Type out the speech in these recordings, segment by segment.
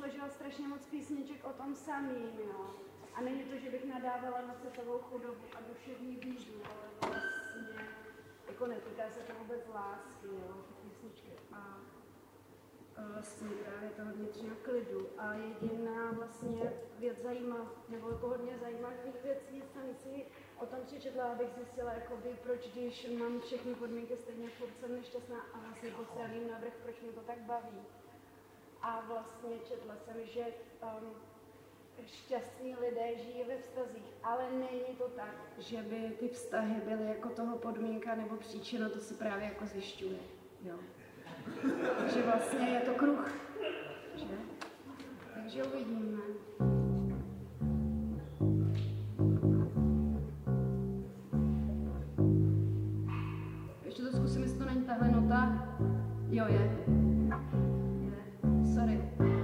složila strašně moc písniček o tom samým, jo. A není to, že bych nadávala na světovou chudobu a duševní bídu, ale vlastně, jako netýká se to vůbec lásky, jo, ty písničky. A vlastně právě toho vnitřního klidu. A jediná vlastně věc nebo jako hodně zajímavých věcí, jsem si o tom přečetla, abych zjistila, jakoby, proč, když mám všechny podmínky stejně, furt jsem nešťastná a vlastně posílím navrch, proč mě to tak baví. A vlastně četla jsem, že šťastní lidé žijí ve vztazích, ale není to tak, že by ty vztahy byly jako toho podmínka nebo příčina, to se právě jako zjišťuje. Jo. Takže vlastně je to kruh. Že? Takže uvidíme. Ještě to zkusím, jestli to není tahle nota. Jo, je. Sorry.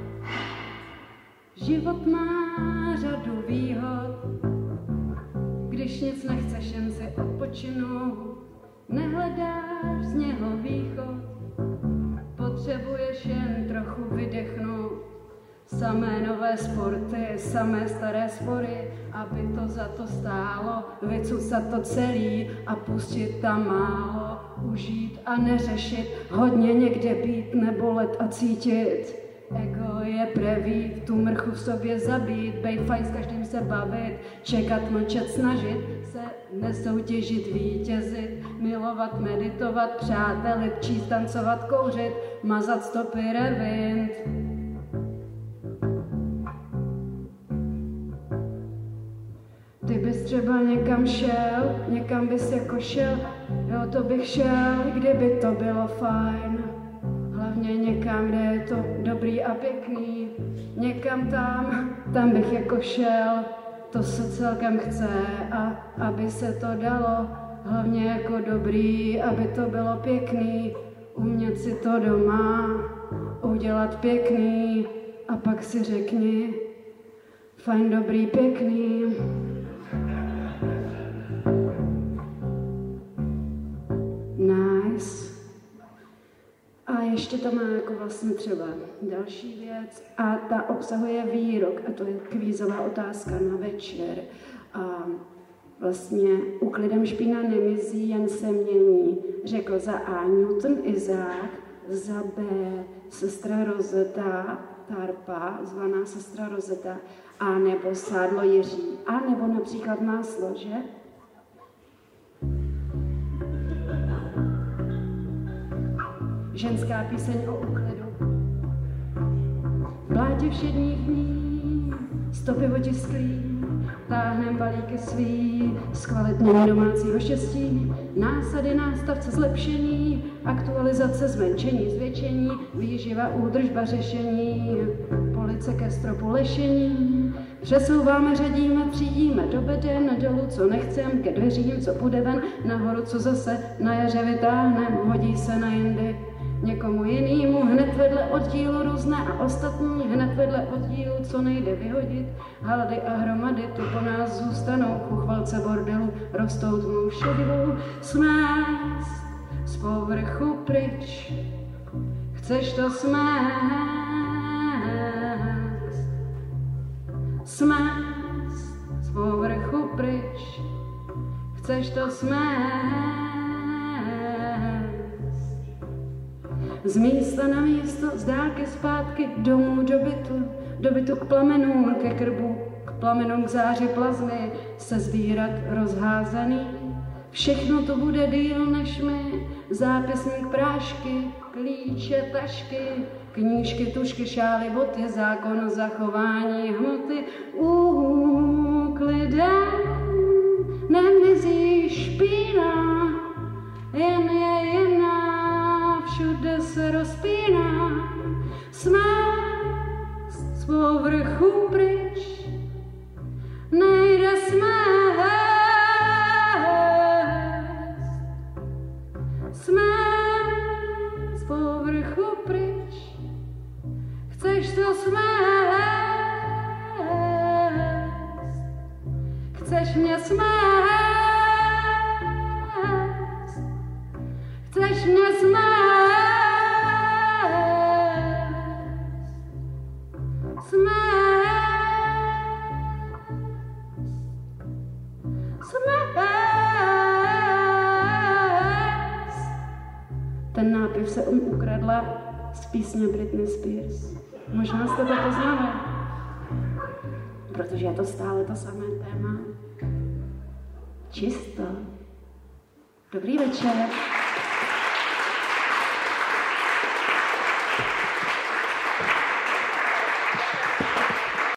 Život má řadu výhod, když nic nechceš, jen si odpočinout, nehledáš z něho východ, potřebuješ jen trochu vydechnout. Samé nové sporty, samé staré spory, aby to za to stálo, vycucat to celý a pustit tam málo, užít a neřešit, hodně někde být, nebolet a cítit. Ego je prevít, tu mrchu v sobě zabít, bejt fajn, s každým se bavit, čekat, mlčet, snažit se nesoutěžit, vítězit, milovat, meditovat, přátelit, číst, tancovat, kouřit, mazat stopy, revint. Ty bys třeba někam šel, někam bys jako šel, jo, to bych šel, kdyby to bylo fajn. Hlavně někam, kde je to dobrý a pěkný, někam tam bych jako šel, to se celkem chce a aby se to dalo, hlavně jako dobrý, aby to bylo pěkný, umět si to doma, udělat pěkný a pak si řekni, fajn, dobrý, pěkný. Nice. A ještě tam má jako vlastně třeba další věc a ta obsahuje výrok a to je kvízová otázka na večer. A vlastně uklidem špína nemizí, jen se mění. Řekl za A Newton Izák, za B sestra Rosetta, Tarpa, zvaná sestra Rosetta, a nebo Sádlo Jiří, a nebo například máslo, že? Ženská píseň o úklidu. V blátě všedních dní, stopy otisklí, táhnem balíky svý, zkvalitnění domácího štěstí, násady, nástavce, zlepšení, aktualizace, zmenšení, zvětšení, výživa, údržba, řešení, police ke stropu, lešení. Přesouváme, řadíme, třídíme do beden, dolů, co nechcem, ke dveřím, co půjde ven, nahoru, co zase na jaře vytáhnem, hodí se na jindy. Někomu jinému hned vedle oddílu různé a ostatní hned vedle oddílu, co nejde vyhodit. Haldy a hromady tu po nás zůstanou, chuchvalce bordelu rostou tmou šedivou. Smést z povrchu pryč, chceš to smést? Smést z povrchu pryč, chceš to smést? Z místa na místo, z dálky zpátky, domů do bytu k plamenům, ke krbu, k plamenům, k záři plazmy, se sbírat rozházený. Všechno to bude díl než my, zápisník, prášky, klíče, tašky, knížky, tušky, šály, boty, zákon, zachování hmoty. Úklidem nemizí špína, jen je jiná. Všude se rozpíná, smést z povrchu pryč, nejde smést. Smést z povrchu pryč, chceš to smést? Chceš mě smést? Ten nápěv se ukradla z písně Britney Spears. Možná jste to poznali, protože je to stále to samé téma. Čisto. Dobrý večer.